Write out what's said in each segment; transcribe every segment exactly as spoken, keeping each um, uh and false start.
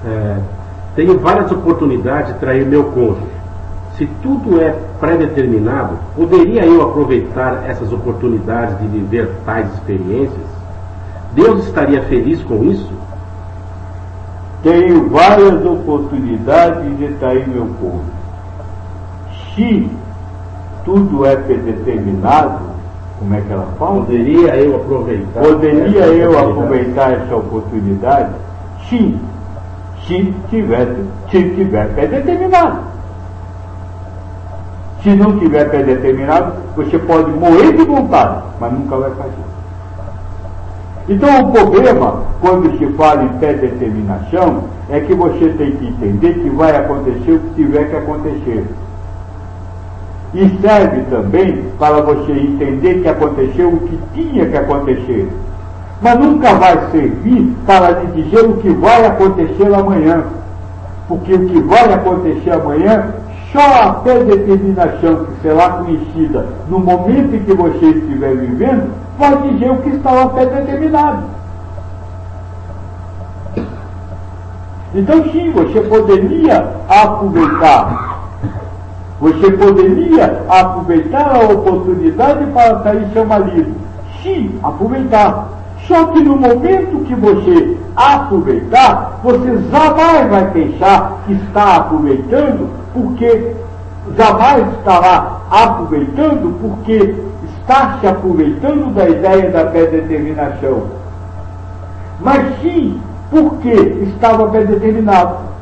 é, tenho várias oportunidades de trair meu cônjuge. Se tudo é pré-determinado, poderia eu aproveitar essas oportunidades de viver tais experiências? Deus estaria feliz com isso? Tenho várias oportunidades de trair meu cônjuge. Se tudo é predeterminado, como é que ela fala? Poderia eu aproveitar Poderia eu aproveitar essa oportunidade? Sim, se tiver, se tiver predeterminado. Se não tiver predeterminado, você pode morrer de vontade, mas nunca vai fazer. Então o problema, quando se fala em predeterminação, é que você tem que entender que vai acontecer o que tiver que acontecer. E serve também para você entender que aconteceu o que tinha que acontecer. Mas nunca vai servir para lhe dizer o que vai acontecer amanhã. Porque o que vai acontecer amanhã, só a predeterminação que será conhecida no momento em que você estiver vivendo, vai dizer o que estava predeterminado. Então sim, você poderia aproveitar. Você poderia aproveitar a oportunidade para trair seu marido. Sim, aproveitar. Só que no momento que você aproveitar, você jamais vai pensar que está aproveitando, porque jamais estará aproveitando, porque está se aproveitando da ideia da predeterminação. Mas sim, porque estava predeterminado.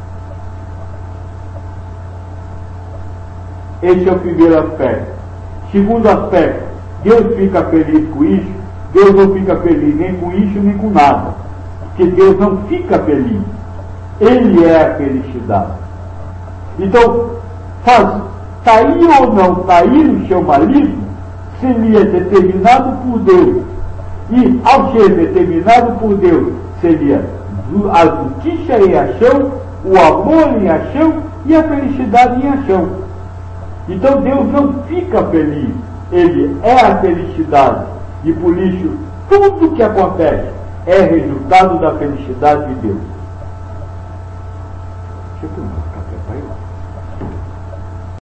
Esse é o primeiro aspecto. Segundo aspecto, Deus fica feliz com isso? Deus não fica feliz nem com isso, nem com nada. Porque Deus não fica feliz. Ele é a felicidade. Então, faz, trair ou não trair o seu marido, seria determinado por Deus. E, ao ser determinado por Deus, seria a justiça em ação, o amor em ação e a felicidade em ação. Então Deus não fica feliz, Ele é a felicidade, e por isso tudo que acontece é resultado da felicidade de Deus. Deixa eu